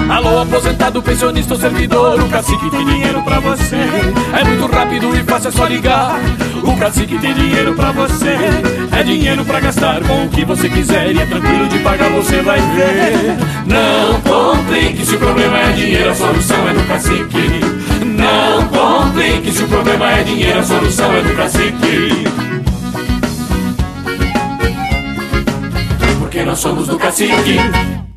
Alô, aposentado, pensionista ou servidor, o Cacique tem dinheiro pra você. É muito rápido e fácil, é só ligar. O Cacique tem dinheiro pra você. É dinheiro pra gastar com o que você quiser e é tranquilo de pagar, você vai ver. Não complique, se o problema é dinheiro, a solução é no Cacique. Não complique, se o problema é dinheiro, a solução é no Cacique. Porque nós somos do Cacique.